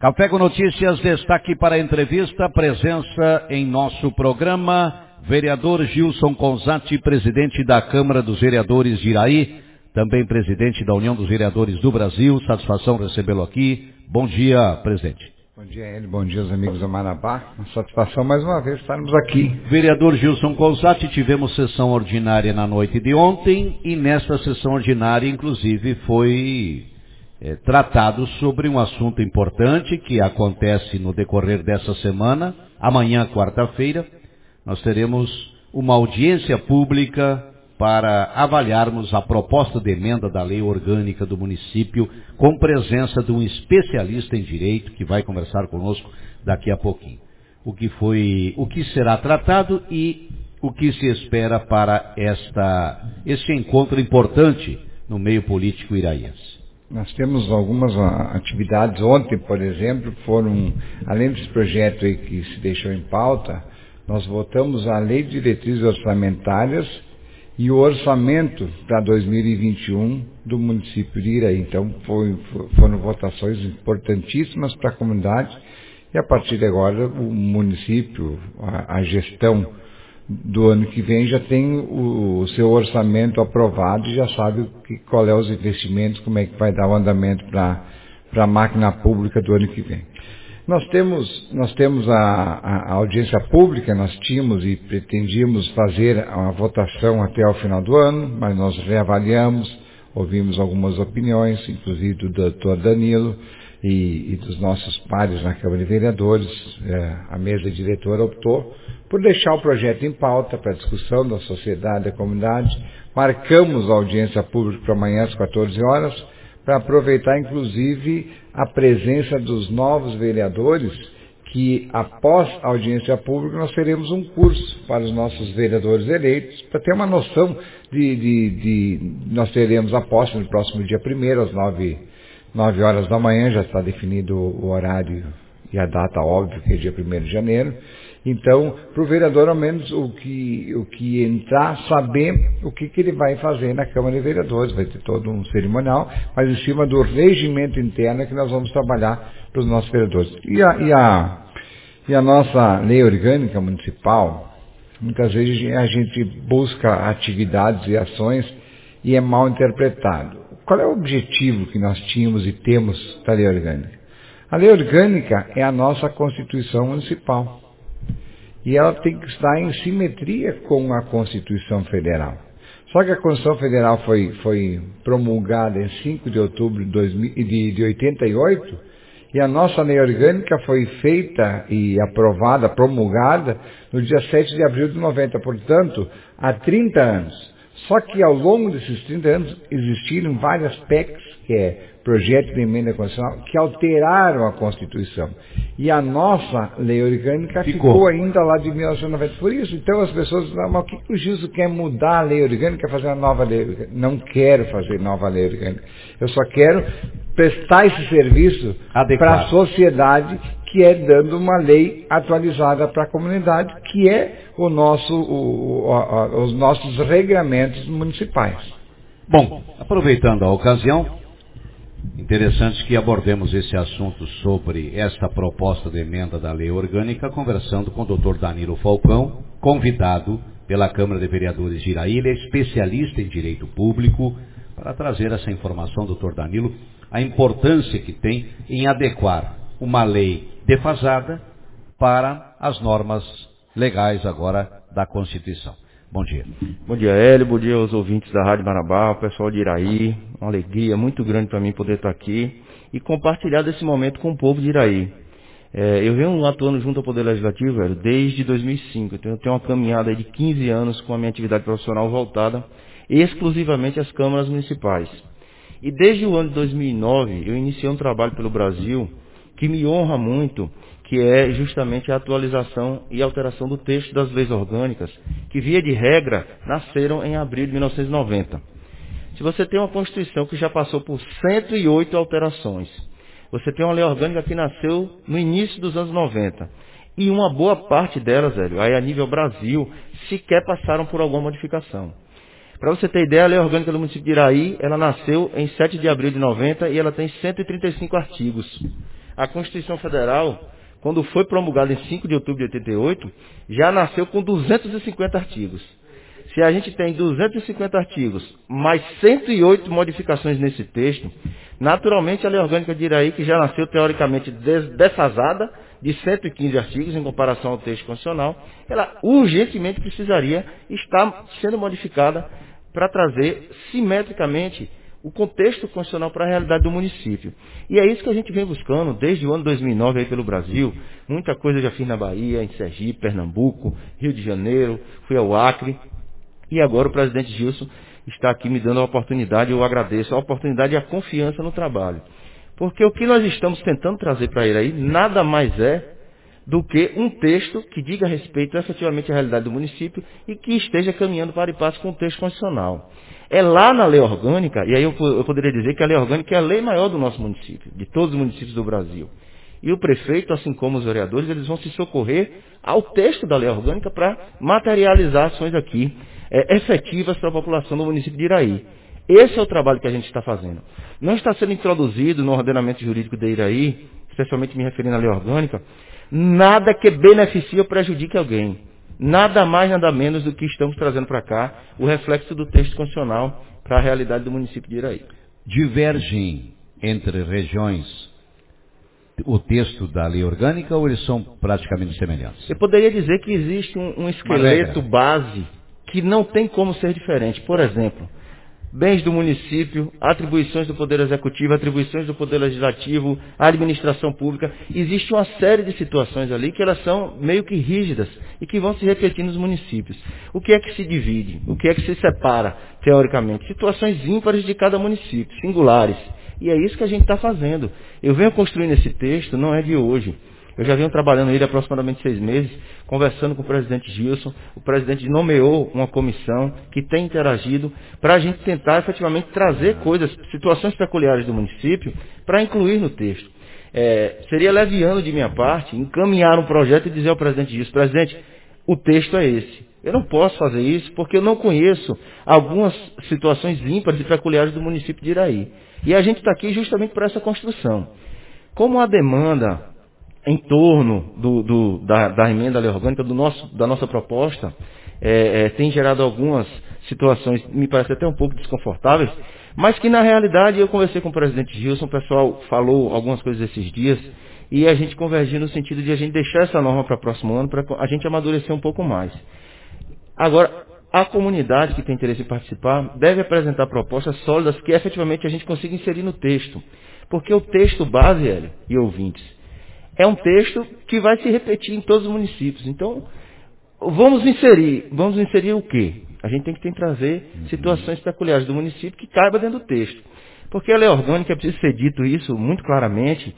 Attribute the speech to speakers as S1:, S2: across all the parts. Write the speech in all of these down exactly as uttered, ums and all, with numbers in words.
S1: Café com Notícias, destaque para a entrevista, presença em nosso programa, vereador Gilson Conzatti, presidente da Câmara dos Vereadores de Iraí, também presidente da União dos Vereadores do Brasil, satisfação recebê-lo aqui. Bom dia, presidente.
S2: Bom dia, ele, bom dia aos amigos do Marabá, uma satisfação mais uma vez estarmos aqui.
S1: Vereador Gilson Conzatti, tivemos sessão ordinária na noite de ontem e nesta sessão ordinária, inclusive, foi... É, tratado sobre um assunto importante que acontece no decorrer dessa semana. Amanhã, quarta-feira, nós teremos uma audiência pública para avaliarmos a proposta de emenda da lei orgânica do município, com presença de um especialista em direito que vai conversar conosco daqui a pouquinho. O que foi, o que será tratado e o que se espera para esta, este encontro importante no meio político iraiense.
S2: Nós temos algumas atividades. Ontem, por exemplo, foram, além desse projeto aí que se deixou em pauta, nós votamos a Lei de Diretrizes Orçamentárias e o orçamento para dois mil e vinte e um do município de Iraí. Então, foi, foram votações importantíssimas para a comunidade e, a partir de agora, o município, a, a gestão do ano que vem já tem o, o seu orçamento aprovado e já sabe que, qual é os investimentos, como é que vai dar o andamento para a máquina pública do ano que vem. Nós temos, nós temos a, a, a audiência pública, nós tínhamos e pretendíamos fazer a votação até o final do ano, mas nós reavaliamos, ouvimos algumas opiniões, inclusive do doutor Danilo e, e dos nossos pares na Câmara de Vereadores. É, a mesa diretora optou por deixar o projeto em pauta para discussão da sociedade e da comunidade. Marcamos a audiência pública para amanhã às quatorze horas, para aproveitar inclusive a presença dos novos vereadores, que após a audiência pública nós teremos um curso para os nossos vereadores eleitos, para ter uma noção de, de, de nós teremos a posse no próximo dia primeiro, às nove, nove horas da manhã, já está definido o horário e a data, óbvio, que é dia primeiro de janeiro. Então, para o vereador, ao menos, o que, o que entrar, saber o que, que ele vai fazer na Câmara de Vereadores. Vai ter todo um cerimonial, mas em cima do regimento interno que nós vamos trabalhar para os nossos vereadores. E a, e a, e a nossa lei orgânica municipal, muitas vezes a gente busca atividades e ações e é mal interpretado. Qual é o objetivo que nós tínhamos e temos da lei orgânica? A lei orgânica é a nossa Constituição Municipal. E ela tem que estar em simetria com a Constituição Federal. Só que a Constituição Federal foi, foi promulgada em cinco de outubro de, dois mil, de, de oitenta e oito, e a nossa lei orgânica foi feita e aprovada, promulgada, no dia sete de abril de noventa, portanto, há trinta anos. Só que ao longo desses trinta anos existiram várias P E Cs, que é projeto de emenda constitucional, que alteraram a Constituição. E a nossa lei orgânica ficou, ficou ainda lá de mil novecentos e noventa. Por isso, então, as pessoas dizem, mas o que, que o Gilson quer mudar a lei orgânica, fazer uma nova lei orgânica? Não quero fazer nova lei orgânica. Eu só quero prestar esse serviço para a sociedade, que é dando uma lei atualizada para a comunidade, que é o nosso, o, o, a, os nossos regramentos municipais.
S1: Bom, aproveitando a ocasião, interessante que abordemos esse assunto sobre esta proposta de emenda da lei orgânica, conversando com o doutor Danilo Falcão, convidado pela Câmara de Vereadores de Iraí. Ele é especialista em direito público, para trazer essa informação, doutor Danilo, a importância que tem em adequar uma lei defasada para as normas legais agora da Constituição. Bom dia.
S3: Bom dia, Hélio. Bom dia aos ouvintes da Rádio Marabá, o pessoal de Iraí. Uma alegria muito grande para mim poder estar aqui e compartilhar desse momento com o povo de Iraí. É, eu venho atuando junto ao Poder Legislativo, Hélio, desde dois mil e cinco. Então eu tenho uma caminhada de quinze anos com a minha atividade profissional voltada exclusivamente às câmaras municipais. E desde o ano de dois mil e nove eu iniciei um trabalho pelo Brasil que me honra muito, que é justamente a atualização e alteração do texto das leis orgânicas, que via de regra nasceram em abril de mil novecentos e noventa. Se você tem uma Constituição que já passou por cento e oito alterações, você tem uma lei orgânica que nasceu no início dos anos noventa, e uma boa parte delas, velho, aí a nível Brasil, sequer passaram por alguma modificação. Para você ter ideia, a lei orgânica do município de Iraí, ela nasceu em sete de abril de noventa e ela tem cento e trinta e cinco artigos. A Constituição Federal, quando foi promulgada em cinco de outubro de oitenta e oito, já nasceu com duzentos e cinquenta artigos. Se a gente tem duzentos e cinquenta artigos, mais cento e oito modificações nesse texto, naturalmente a Lei Orgânica de Iraí, que já nasceu teoricamente defasada, de cento e quinze artigos em comparação ao texto constitucional, ela urgentemente precisaria estar sendo modificada para trazer simetricamente o contexto constitucional para a realidade do município. E é isso que a gente vem buscando desde o ano dois mil e nove aí pelo Brasil. Muita coisa eu já fiz na Bahia, em Sergipe, Pernambuco, Rio de Janeiro, fui ao Acre. E agora o presidente Gilson está aqui me dando a oportunidade, eu agradeço a oportunidade e a confiança no trabalho. Porque o que nós estamos tentando trazer para ele aí nada mais é do que um texto que diga respeito efetivamente à realidade do município e que esteja caminhando para e passo com o texto constitucional. É lá na lei orgânica, e aí eu, eu poderia dizer que a lei orgânica é a lei maior do nosso município, de todos os municípios do Brasil. E o prefeito, assim como os vereadores, eles vão se socorrer ao texto da lei orgânica para materializar ações aqui é, efetivas para a população do município de Iraí. Esse é o trabalho que a gente está fazendo. Não está sendo introduzido no ordenamento jurídico de Iraí, especialmente me referindo à lei orgânica, nada que beneficie ou prejudique alguém. Nada mais, nada menos do que estamos trazendo para cá o reflexo do texto constitucional para a realidade do município de Iraí.
S1: Divergem entre regiões o texto da lei orgânica ou eles são praticamente semelhantes?
S3: Eu poderia dizer que existe um, um esqueleto base que não tem como ser diferente. Por exemplo, bens do município, atribuições do Poder Executivo, atribuições do Poder Legislativo, a administração pública. Existe uma série de situações ali que elas são meio que rígidas e que vão se repetir nos municípios. O que é que se divide? O que é que se separa, teoricamente? Situações ímpares de cada município, singulares. E é isso que a gente está fazendo. Eu venho construindo esse texto, não é de hoje. Eu já venho trabalhando nele há aproximadamente seis meses, conversando com o presidente Gilson. O presidente nomeou uma comissão que tem interagido para a gente tentar efetivamente trazer coisas, situações peculiares do município, para incluir no texto. É, seria leviano de minha parte encaminhar um projeto e dizer ao presidente Gilson, presidente, o texto é esse. Eu não posso fazer isso porque eu não conheço algumas situações ímpares e peculiares do município de Iraí. E a gente está aqui justamente para essa construção. Como a demanda em torno do, do, da, da emenda à lei orgânica, do nosso, da nossa proposta, é, é, tem gerado algumas situações, me parece até um pouco desconfortáveis, mas que na realidade eu conversei com o presidente Gilson, o pessoal falou algumas coisas esses dias, e a gente convergiu no sentido de a gente deixar essa norma para o próximo ano, para a gente amadurecer um pouco mais. Agora, a comunidade que tem interesse em participar deve apresentar propostas sólidas que efetivamente a gente consiga inserir no texto. Porque o texto base, Hélio, e ouvintes, é um texto que vai se repetir em todos os municípios. Então, vamos inserir. Vamos inserir o quê? A gente tem que, tem que trazer situações peculiares do município que caiba dentro do texto. Porque a lei orgânica, é preciso ser dito isso muito claramente,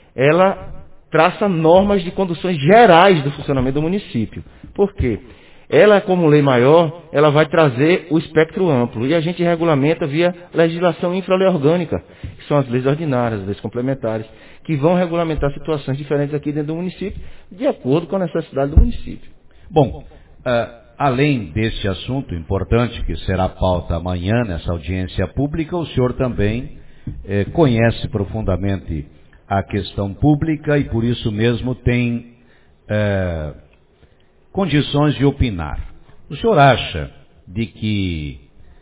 S3: ela traça normas de conduções gerais do funcionamento do município. Por quê? Ela, como lei maior, ela vai trazer o espectro amplo. E a gente regulamenta via legislação infra-lei orgânica, que são as leis ordinárias, as leis complementares, que vão regulamentar situações diferentes aqui dentro do município, de acordo com a necessidade do município.
S1: Bom, uh, além deste assunto importante, que será pauta amanhã nessa audiência pública, o senhor também eh, conhece profundamente a questão pública e por isso mesmo tem eh, condições de opinar. O senhor acha de que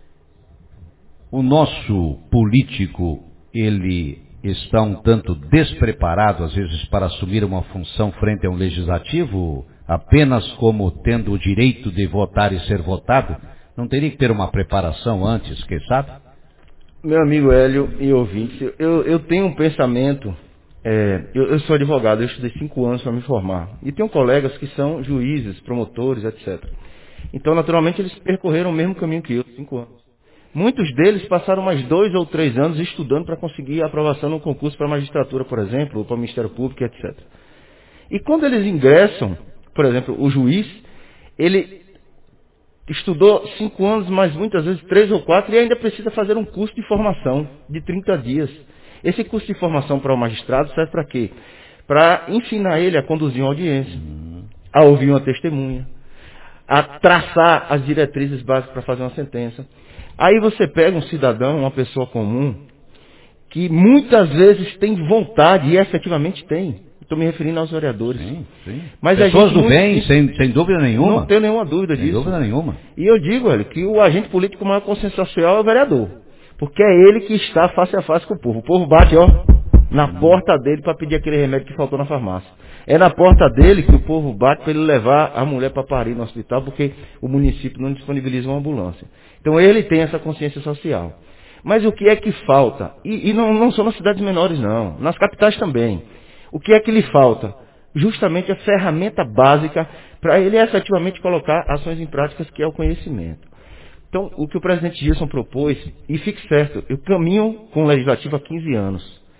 S1: o nosso político, ele está um tanto despreparado, às vezes, para assumir uma função frente a um legislativo, apenas como tendo o direito de votar e ser votado? Não teria que ter uma preparação antes, quem sabe?
S3: Meu amigo Hélio e ouvintes, eu, eu tenho um pensamento, é, eu, eu sou advogado, eu estudei cinco anos para me formar, e tenho colegas que são juízes, promotores, etcétera. Então, naturalmente, eles percorreram o mesmo caminho que eu, cinco anos. Muitos deles passaram mais dois ou três anos estudando para conseguir a aprovação no concurso para a magistratura, por exemplo, ou para o Ministério Público, etcétera. E quando eles ingressam, por exemplo, o juiz, ele estudou cinco anos, mas muitas vezes três ou quatro, e ainda precisa fazer um curso de formação de trinta dias. Esse curso de formação para o magistrado serve para quê? Para ensinar ele a conduzir uma audiência, a ouvir uma testemunha, a traçar as diretrizes básicas para fazer uma sentença. Aí você pega um cidadão, uma pessoa comum, que muitas vezes têm vontade, e efetivamente têm. Estou me referindo aos vereadores.
S1: Sim, sim.
S3: Mas
S1: Pessoas
S3: a gente
S1: do
S3: muito,
S1: bem, sem, sem dúvida nenhuma.
S3: Não tenho nenhuma dúvida
S1: sem
S3: disso.
S1: Sem dúvida nenhuma.
S3: E eu digo, velho, que o agente político com maior consciência social é o vereador. Porque é ele que está face a face com o povo. O povo bate, ó, na porta dele para pedir aquele remédio que faltou na farmácia. É na porta dele que o povo bate para ele levar a mulher para parir no hospital, porque o município não disponibiliza uma ambulância. Então ele tem essa consciência social. Mas o que é que falta? E, e não, não só nas cidades menores, não. Nas capitais também. O que é que lhe falta? Justamente a ferramenta básica para ele efetivamente colocar ações em práticas, que é o conhecimento. Então, o que o presidente Gilson propôs, e fique certo, eu caminho com o Legislativo há quinze anos.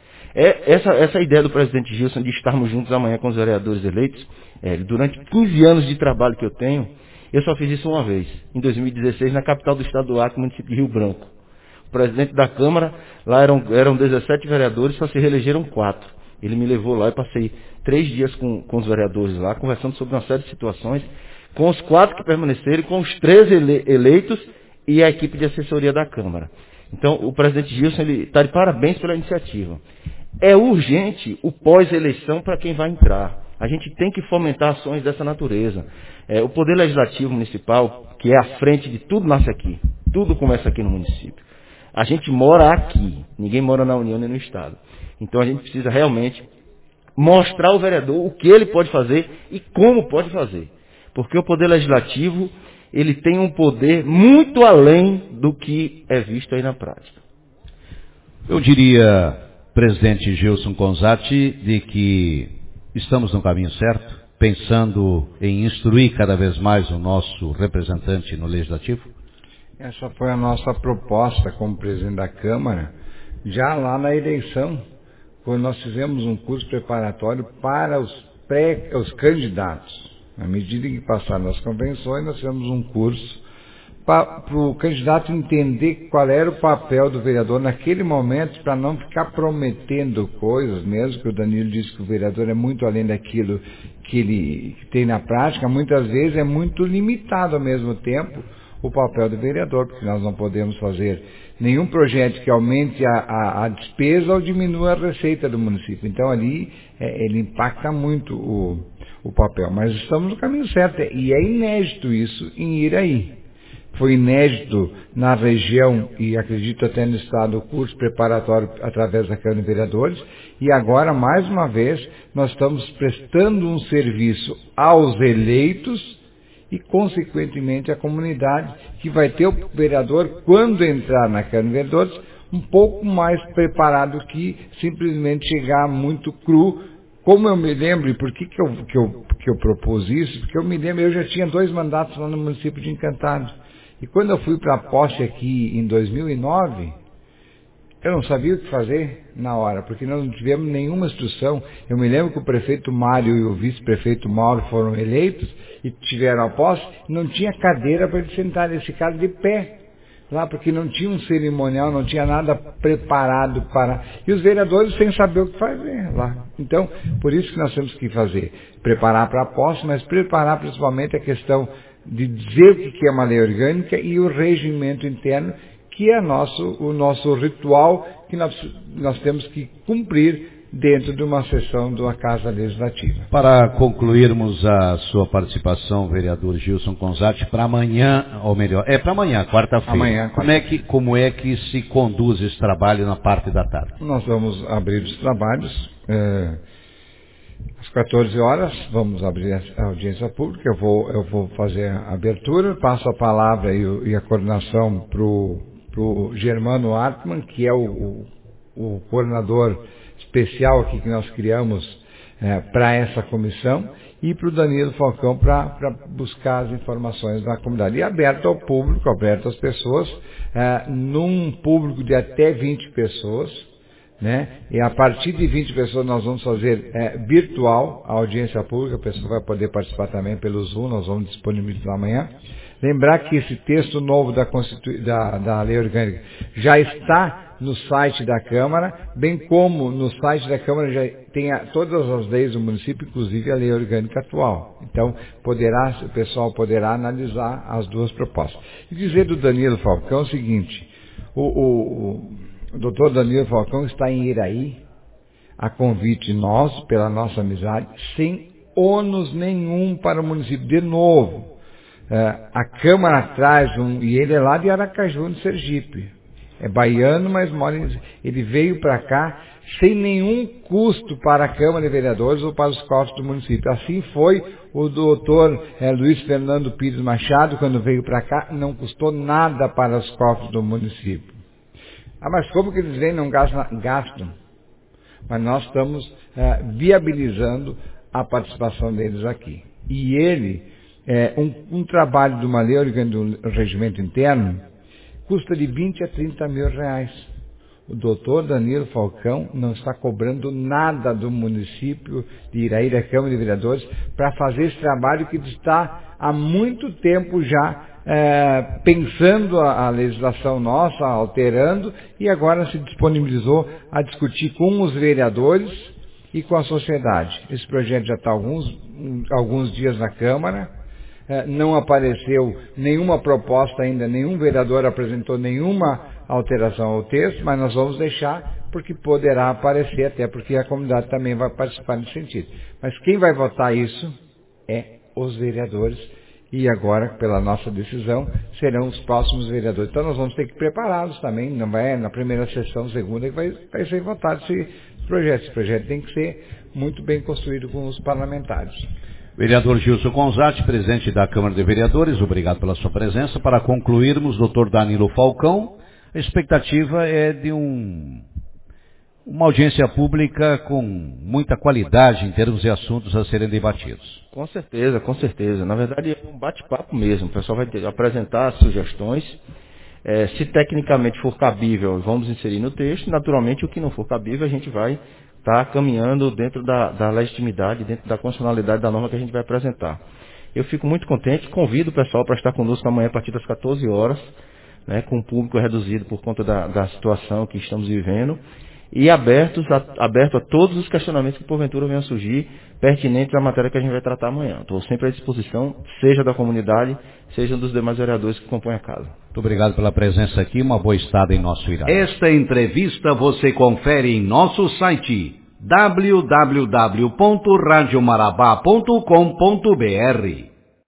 S3: É essa, essa ideia do presidente Gilson de estarmos juntos amanhã com os vereadores eleitos, é, durante quinze anos de trabalho que eu tenho, eu só fiz isso uma vez, em dois mil e dezesseis, na capital do estado do Acre, município de Rio Branco. O presidente da Câmara, lá eram, eram dezessete vereadores, só se reelegeram quatro. Ele me levou lá e passei três dias com, com os vereadores lá, conversando sobre uma série de situações, com os quatro que permaneceram, com os três ele, eleitos e a equipe de assessoria da Câmara. Então, o presidente Gilson está de parabéns pela iniciativa. É urgente o pós-eleição para quem vai entrar. A gente tem que fomentar ações dessa natureza. É, o Poder Legislativo Municipal, que é a frente de tudo, nasce aqui. Tudo começa aqui no município. A gente mora aqui. Ninguém mora na União nem no Estado. Então, a gente precisa realmente mostrar ao vereador o que ele pode fazer e como pode fazer. Porque o Poder Legislativo, ele tem um poder muito além do que é visto aí na prática.
S1: Eu diria, presidente Gilson Conzatti, de que estamos no caminho certo, pensando em instruir cada vez mais o nosso representante no Legislativo?
S2: Essa foi a nossa proposta como presidente da Câmara, já lá na eleição, quando nós fizemos um curso preparatório para os, pré, os candidatos. À medida que passaram as convenções, nós fizemos um curso para o candidato entender qual era o papel do vereador naquele momento, para não ficar prometendo coisas, mesmo que o Danilo disse que o vereador é muito além daquilo que ele tem na prática, muitas vezes é muito limitado ao mesmo tempo o papel do vereador, porque nós não podemos fazer nenhum projeto que aumente a, a, a despesa ou diminua a receita do município. Então ali é, ele impacta muito o, o papel. Mas estamos no caminho certo, e é inédito isso em Iraí. Foi inédito na região e acredito até no estado o curso preparatório através da Câmara de Vereadores, e agora mais uma vez nós estamos prestando um serviço aos eleitos e, consequentemente, a comunidade, que vai ter o vereador, quando entrar na Câmara de Vereadores, um pouco mais preparado que simplesmente chegar muito cru. Como eu me lembro, e por que, que, eu, que, eu, que eu propus isso? Porque eu me lembro, eu já tinha dois mandatos lá no município de Encantado. E quando eu fui para a posse aqui em dois mil e nove, eu não sabia o que fazer na hora, porque nós não tivemos nenhuma instrução. Eu me lembro que o prefeito Mário e o vice-prefeito Mauro foram eleitos e tiveram a posse, não tinha cadeira para eles sentarem, eles ficaram de pé lá, porque não tinha um cerimonial, não tinha nada preparado para... E os vereadores sem saber o que fazer lá. Então, por isso que nós temos que fazer, preparar para a posse, mas preparar principalmente a questão de dizer o que é uma lei orgânica e o regimento interno, que é nosso, o nosso ritual que nós, nós temos que cumprir dentro de uma sessão da Casa Legislativa.
S1: Para concluirmos a sua participação, vereador Gilson Conzatti, para amanhã, ou melhor, é para amanhã, quarta-feira.
S2: Amanhã,
S1: como, é que, como é que se conduz esse trabalho na parte da tarde?
S2: Nós vamos abrir os trabalhos é, às quatorze horas, vamos abrir a audiência pública, eu vou, eu vou fazer a abertura, passo a palavra e, e a coordenação para o Germano Hartmann, que é o, o, o coordenador especial aqui que nós criamos é, para essa comissão, e para o Danilo Falcão para buscar as informações da comunidade. E aberto ao público, aberto às pessoas, é, num público de até vinte pessoas, né? E a partir de vinte pessoas nós vamos fazer é, virtual a audiência pública, a pessoa vai poder participar também pelo Zoom, nós vamos disponibilizar amanhã. Lembrar que esse texto novo da, Constitu... da, da Lei Orgânica já está no site da Câmara, bem como no site da Câmara já tem a, todas as leis do município, inclusive a Lei Orgânica atual. Então, poderá, o pessoal poderá analisar as duas propostas. E dizer do Danilo Falcão o seguinte, o, o, o doutor Danilo Falcão está em Iraí, a convite nosso, pela nossa amizade, sem ônus nenhum para o município. De novo, a Câmara traz um, e ele é lá de Aracaju, no Sergipe. É baiano, mas mora em, ele veio para cá sem nenhum custo para a Câmara de Vereadores ou para os cofres do município. Assim foi o doutor é, Luiz Fernando Pires Machado, quando veio para cá, não custou nada para os cofres do município. Ah, mas como que eles vêm não gastam? Gastam. Mas nós estamos é, viabilizando a participação deles aqui. E ele, é, um, um trabalho de uma lei orgânica do regimento interno, custa de vinte a trinta mil reais. O doutor Danilo Falcão não está cobrando nada do município de Iraí, da Câmara de Vereadores, para fazer esse trabalho que está há muito tempo já é, pensando a, a legislação nossa, alterando, e agora se disponibilizou a discutir com os vereadores e com a sociedade. Esse projeto já está há alguns, alguns dias na Câmara. Não apareceu nenhuma proposta ainda, nenhum vereador apresentou nenhuma alteração ao texto, mas nós vamos deixar porque poderá aparecer, até porque a comunidade também vai participar nesse sentido. Mas quem vai votar isso é os vereadores, e agora, pela nossa decisão, serão os próximos vereadores. Então nós vamos ter que prepará-los também, não vai na primeira sessão, segunda, que vai, vai ser votado esse projeto. Esse projeto tem que ser muito bem construído com os parlamentares.
S1: Vereador Gilson Gonzatti, presidente da Câmara de Vereadores, obrigado pela sua presença. Para concluirmos, doutor Danilo Falcão, a expectativa é de um, uma audiência pública com muita qualidade em termos de assuntos a serem debatidos.
S3: Com certeza, com certeza. Na verdade, é um bate-papo mesmo. O pessoal vai ter, apresentar sugestões. É, se tecnicamente for cabível, vamos inserir no texto. Naturalmente, o que não for cabível, a gente vai está caminhando dentro da, da legitimidade, dentro da constitucionalidade da norma que a gente vai apresentar. Eu fico muito contente, convido o pessoal para estar conosco amanhã a partir das quatorze horas, né, com o público reduzido por conta da, da situação que estamos vivendo, e abertos a, aberto a todos os questionamentos que porventura venham a surgir, pertinentes à matéria que a gente vai tratar amanhã. Estou sempre à disposição, seja da comunidade, seja dos demais vereadores que compõem a casa.
S1: Muito obrigado pela presença aqui, uma boa estada em nosso Iraí. Esta entrevista você confere em nosso site w w w ponto radio marabá ponto com ponto b r.